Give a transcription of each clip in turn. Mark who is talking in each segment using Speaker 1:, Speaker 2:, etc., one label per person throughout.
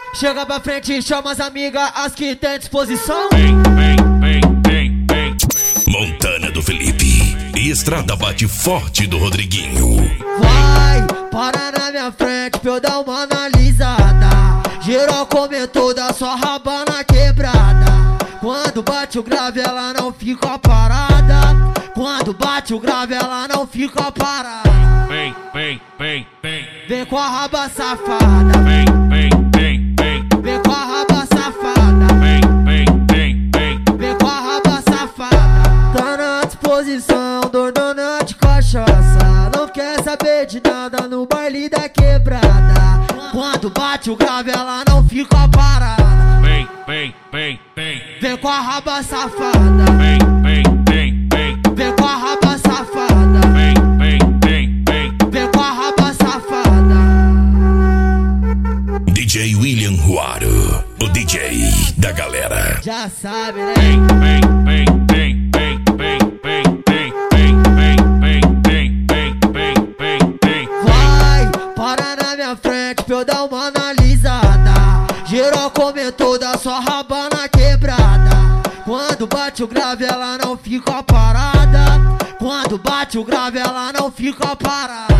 Speaker 1: Chega pra frente e chama as amigas, as que tem disposição.
Speaker 2: Montana do Felipe e Estrada Bate Forte do Rodriguinho.
Speaker 1: Vai, para na minha frente pra eu dar uma analisada. Geral comentou da sua raba na quebrada. Quando bate o grave ela não fica parada. Quando bate o grave ela não fica parada. Vem com a raba safada. Vem com a raba safada. Vem com a raba safada. Tá na disposição, dona de cachaça. Não quer saber de nada no baile da quebrada. Quando bate o grave ela não fica parada. Vem com a raba safada. Vem com a raba safada. Vem com a raba safada.
Speaker 2: DJ William Huaro, o DJ da galera.
Speaker 1: Já sabe, né? Vai, para na minha frente pra eu dar uma analisada. Geral comentou da sua raba na quebrada. Quando bate o grave ela não fica parada. Quando bate o grave ela não fica parada.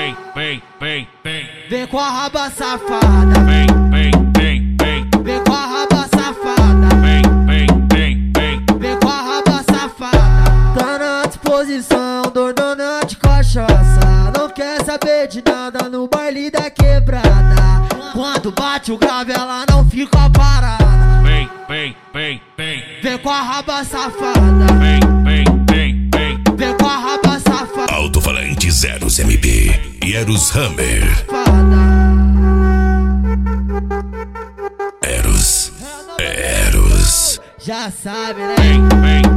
Speaker 1: Vem com a raba safada. Vem com a raba safada. Vem com a raba safada. Tá na disposição, dona de cachaça. Não quer saber de nada no baile da quebrada. Quando bate o grave ela não fica parada. Vem com a raba safada. Vem com a raba safada.
Speaker 2: Alto-falante Zeros MP e Eros Hammer. Eros.
Speaker 1: Já sabe, né?